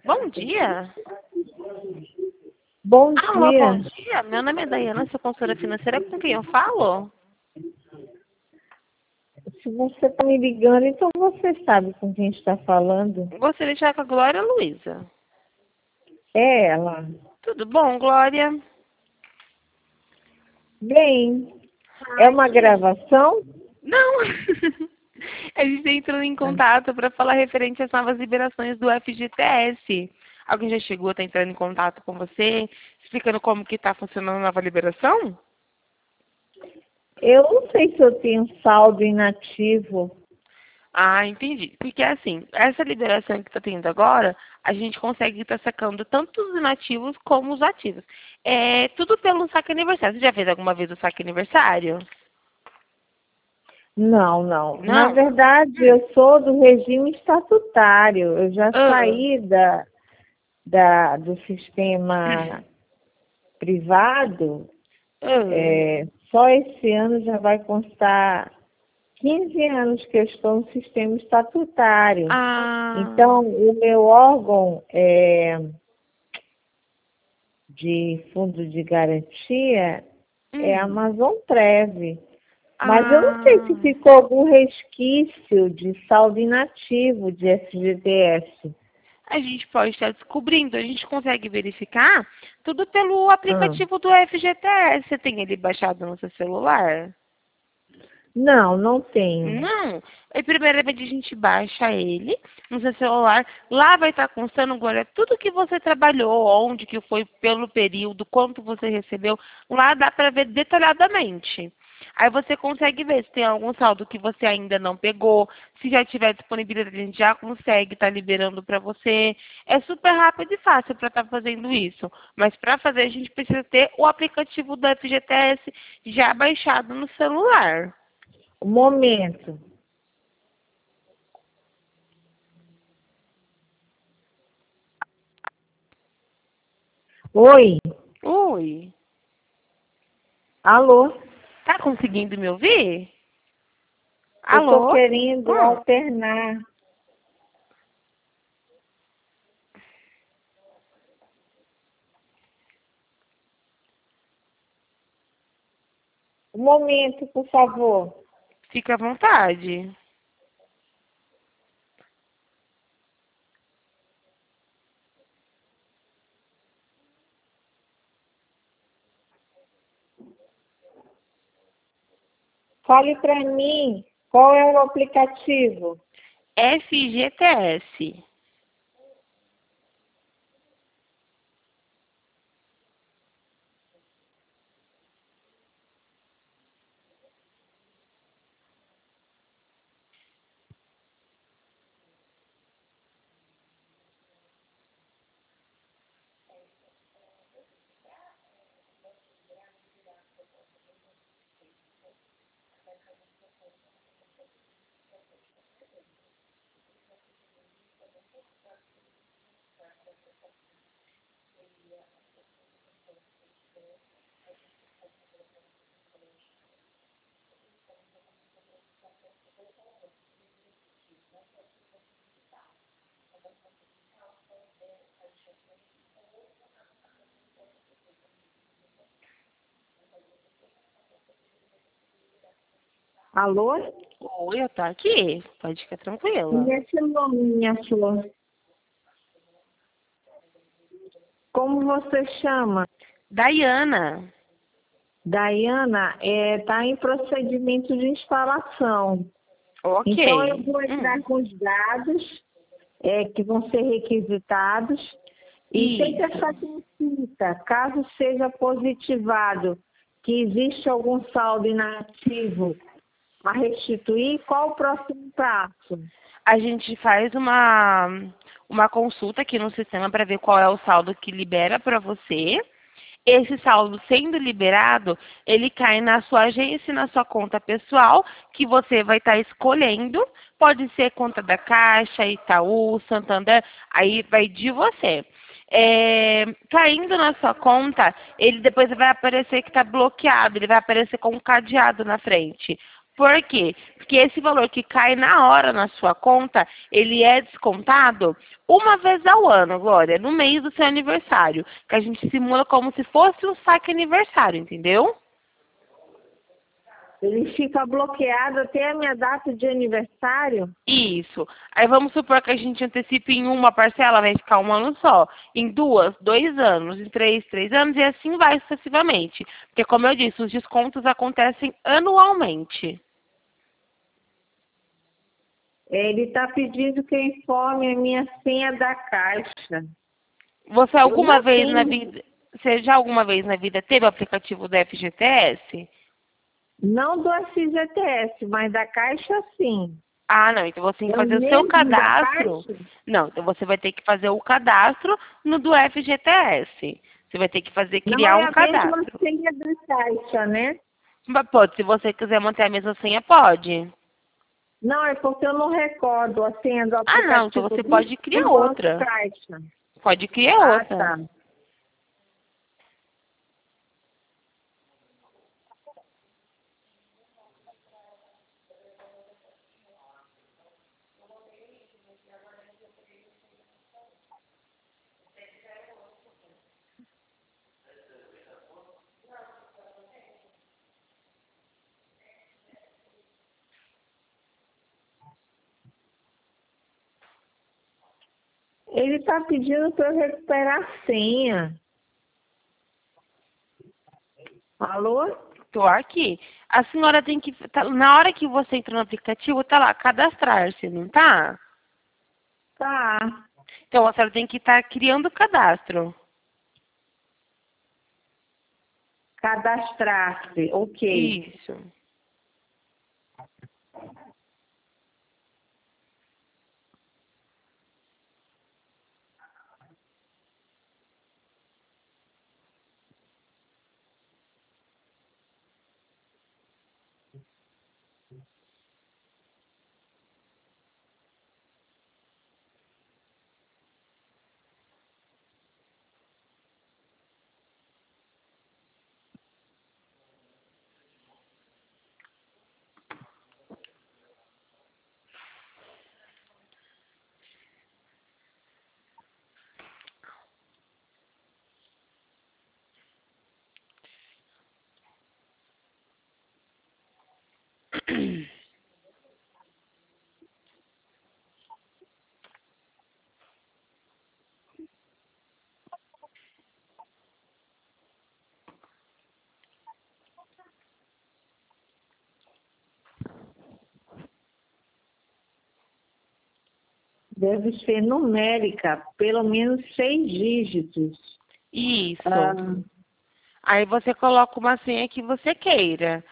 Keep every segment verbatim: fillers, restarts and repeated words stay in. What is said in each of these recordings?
Bom dia. Bom Alô, bom dia. dia. Meu nome é Daiana, sou consultora financeira. Com quem eu falo? Se você está me ligando, então você sabe com quem está falando. Gostaria de falar com a Glória Luiza. É ela. Tudo bom, Glória? Bem, é uma gravação? Não. A gente está entrando em contato para falar referente às novas liberações do F G T S. Alguém já chegou a estar entrando em contato com você, explicando como que está funcionando a nova liberação? Eu não sei se eu tenho saldo inativo. Ah, entendi. Porque assim, essa liberação que está tendo agora, a gente consegue estar sacando tanto os inativos como os ativos. É tudo pelo saque aniversário. Você já fez alguma vez o saque aniversário? Não, não. Na Não? verdade, eu sou do regime estatutário. Eu já Ah, saí da, da, do sistema privado. ah, É, só esse ano já vai constar quinze anos que eu estou no sistema estatutário. ah, Então, o meu órgão é, de fundo de garantia é a hum, Amazon Prev. Mas eu não sei se ah. ficou algum resquício de saldo inativo de F G T S. A gente pode estar descobrindo, a gente consegue verificar tudo pelo Ah, aplicativo do F G T S. Você tem ele baixado no seu celular? não, não tenho. Não. É primeiramente a gente baixa ele no seu celular. Lá vai estar constando agora tudo que você trabalhou, onde que foi pelo período, quanto você recebeu. Lá dá para ver detalhadamente. Aí você consegue ver se tem algum saldo que você ainda não pegou. Se já tiver disponibilidade, a gente já consegue estar liberando para você. É super rápido e fácil para estar fazendo isso. Mas para fazer a gente precisa ter o aplicativo do F G T S já baixado no celular. Um momento. Oi, Oi. alô? Tá conseguindo me ouvir? Eu estou Alô? querendo Hum. alternar. Um momento, por favor. Fica à vontade. Fale para mim qual é o aplicativo. F G T S. Alô? Oi, eu tô aqui. Pode ficar tranquila. Minha nome, minha flor. Como você chama? Daiana. Daiana, está em procedimento de instalação. Ok. Então, eu vou entrar Hum. com os dados é, que vão ser requisitados e tem que Isso. achar consulta. Caso seja positivado que existe algum saldo inativo a restituir, qual o próximo passo? A gente faz uma, uma consulta aqui no sistema para ver qual é o saldo que libera para você. Esse saldo sendo liberado, ele cai na sua agência e na sua conta pessoal, que você vai estar escolhendo. Pode ser conta da Caixa, Itaú, Santander, aí vai de você. É, caindo na sua conta, ele depois vai aparecer que está bloqueado, ele vai aparecer com um cadeado na frente. Por quê? Porque esse valor que cai na hora na sua conta, ele é descontado uma vez ao ano, Glória, no mês do seu aniversário, que a gente simula como se fosse um saque aniversário, entendeu? Ele fica bloqueado até a minha data de aniversário? Isso. Aí vamos supor que a gente antecipe em uma parcela, vai ficar um ano só. Em duas, dois anos. Em três, três anos. E assim vai sucessivamente. Porque, como eu disse, os descontos acontecem anualmente. Ele está pedindo que eu informe a minha senha da Caixa. Você Eu alguma já vez na tenho. vida... Você já alguma vez na vida teve o aplicativo do F G T S? Não do F G T S, mas da Caixa sim. Ah, não. Então você tem que É o fazer o seu mesmo da cadastro. Caixa? Não, então você vai ter que fazer o cadastro no do F G T S. Você vai ter que fazer, Não criar é um a mesma cadastro. senha da Caixa, né? Mas pode, se você quiser manter a mesma senha, pode. Não, é porque eu não recordo a senha do Ah, não. Então aplicativo você do, pode criar do Banco outra. Caixa. Pode criar Ah, outra. tá. Ele está pedindo para eu recuperar a senha. Alô? Tô aqui. A senhora tem que... tá- na hora que você entra no aplicativo, tá lá, cadastrar-se, não tá? Tá. Então a senhora tem que estar criando o cadastro. Cadastrar-se. Ok. Isso. Deve ser numérica, pelo menos seis dígitos. Isso. Ah, Aí você coloca uma senha que você queira.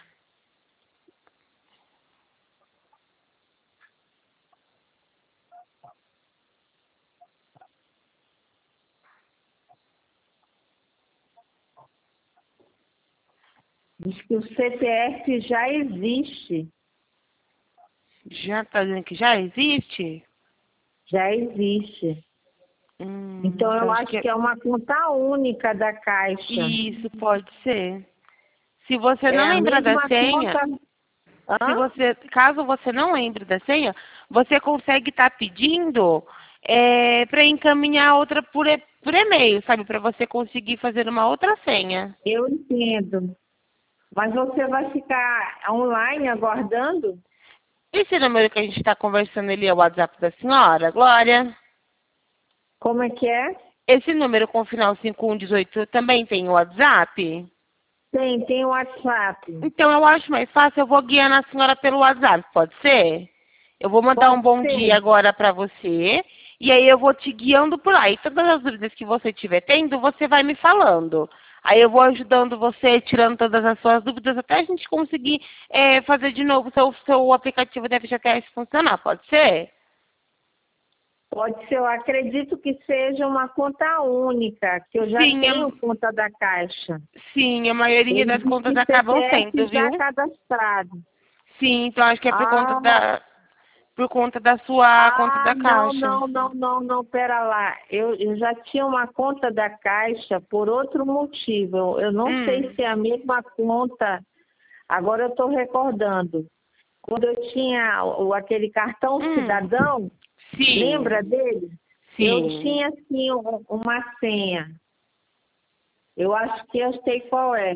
diz que o C P F já existe. Já tá dizendo que já existe? Já existe. Hum, Então eu então acho acho que é... que é uma conta única da Caixa. Isso pode ser. Se você É não a lembra da mesma senha, conta. se Hã? você, caso você não lembre da senha, você consegue estar pedindo é, para encaminhar outra por, e- por e-mail, sabe? Para você conseguir fazer uma outra senha. Eu entendo. Mas você vai ficar online aguardando? Esse número que a gente está conversando ali é o WhatsApp da senhora, Glória? Como é que é? Esse número com o final cinco um um oito também tem o WhatsApp? Tem, tem o WhatsApp. Então eu acho mais fácil, eu vou guiando a senhora pelo WhatsApp, pode ser? Eu vou mandar um Pode bom dia ser. agora para você e aí eu vou te guiando por lá. E todas as dúvidas que você estiver tendo, você vai me falando. Aí eu vou ajudando você, tirando todas as suas dúvidas, até a gente conseguir é, fazer de novo o seu, seu aplicativo da F G T S funcionar, pode ser? Pode ser. Eu acredito que seja uma conta única, que eu já Sim, tenho a, conta da Caixa. sim, a maioria Ele das diz contas que acabam C P F sendo, já viu? cadastrado. Sim, então acho que é por conta Ah, da, por conta da sua conta ah, da não, Caixa. não, não, não, não, pera lá. Eu, eu já tinha uma conta da Caixa por outro motivo. Eu, eu não sei Hum. se é a mesma conta. Agora eu estou recordando. quando eu tinha o, aquele cartão Hum. cidadão, Sim. lembra dele? Sim. Eu tinha, assim, um- uma senha. Eu acho que eu sei qual é.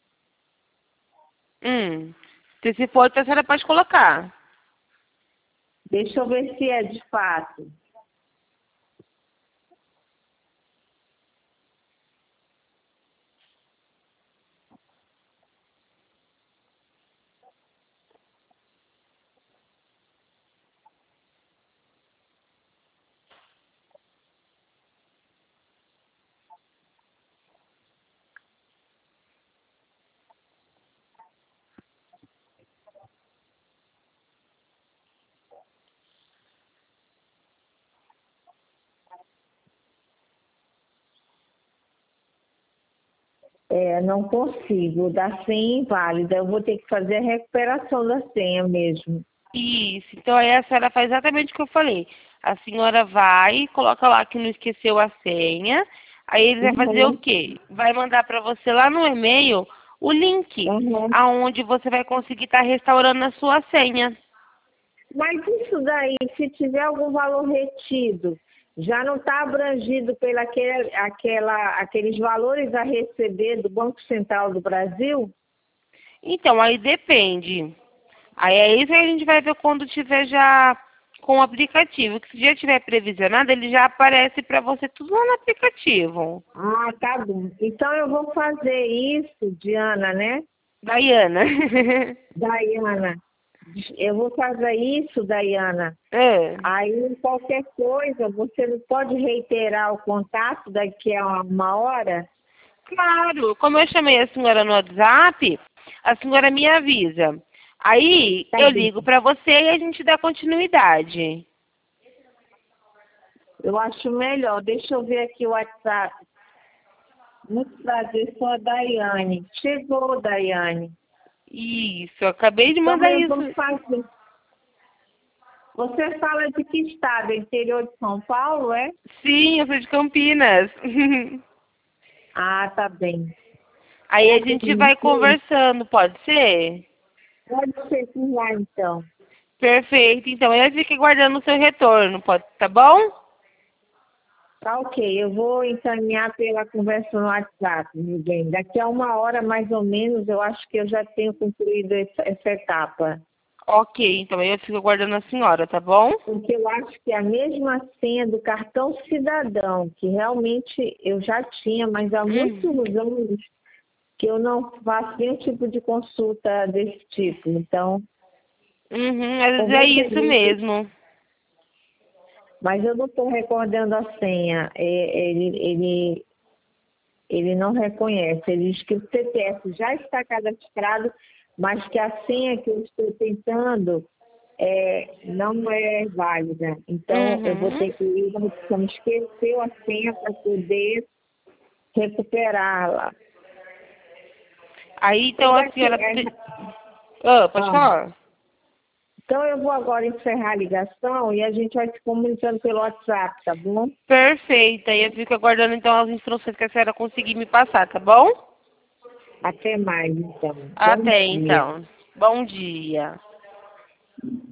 Hum. Se se for, então a senhora pode colocar. Deixa eu ver se é de fato. É, não consigo. Da senha inválida. Eu vou ter que fazer a recuperação da senha mesmo. Isso. Então aí a senhora faz exatamente o que eu falei. A senhora vai, coloca lá que não esqueceu a senha. Aí ele vai fazer o Uhum. quê? Vai mandar para você lá no e-mail o link, Uhum. aonde você vai conseguir estar restaurando a sua senha. Mas isso daí, se tiver algum valor retido, já não está abrangido pela aquele, aquela, aqueles valores a receber do Banco Central do Brasil? Então, aí depende. Aí é isso que a gente vai ver quando tiver já com o aplicativo. Que se já tiver previsionado, ele já aparece para você tudo lá no aplicativo. Ah, tá bom. Então eu vou fazer isso, Diana, né? Daiana. Daiana. Eu vou fazer isso, Daiana. É. Aí qualquer coisa, você não pode reiterar o contato daqui a uma hora? Claro, como eu chamei a senhora no WhatsApp, a senhora me avisa. Aí Tá eu bem. ligo para você e a gente dá continuidade. Eu acho melhor. Deixa eu ver aqui o WhatsApp. Muito prazer, sou a Daiane. Chegou, Daiane. Isso, eu acabei de Então mandar eu isso. vou fazer. Você fala de que estado? Interior de São Paulo, é? Sim, eu sou de Campinas. Ah, tá bem. Aí a Tá gente bem. vai conversando, pode ser? Pode ser por lá, então. Perfeito, então eu fico aguardando o seu retorno, pode, tá bom? Tá ok. Eu vou encaminhar pela conversa no WhatsApp, meu bem. Daqui a uma hora, mais ou menos, eu acho que eu já tenho concluído essa, essa etapa. Ok, então eu fico aguardando a senhora, tá bom? Porque eu acho que é a mesma senha do cartão cidadão, que realmente eu já tinha, mas há muitos Hum. anos que eu não faço nenhum tipo de consulta desse tipo. Então, Uhum, às vezes eu é vou isso pedir, mesmo. mas eu não estou recordando a senha. É, Ele, ele, ele não reconhece. Ele diz que o C P F já está cadastrado, mas que a senha que eu estou tentando é, não é válida. Então, eu vou Uhum. ter que ir na opção esqueceu a senha para poder recuperá-la. Aí Então, então a daqui, senhora. é, pre- Ah, pode ah, falar? então, eu vou agora encerrar a ligação e a gente vai se comunicando pelo WhatsApp, tá bom? Perfeito, aí eu fico aguardando então as instruções que a senhora conseguir me passar, tá bom? Até mais, então. Bom Até dia. então. Bom dia.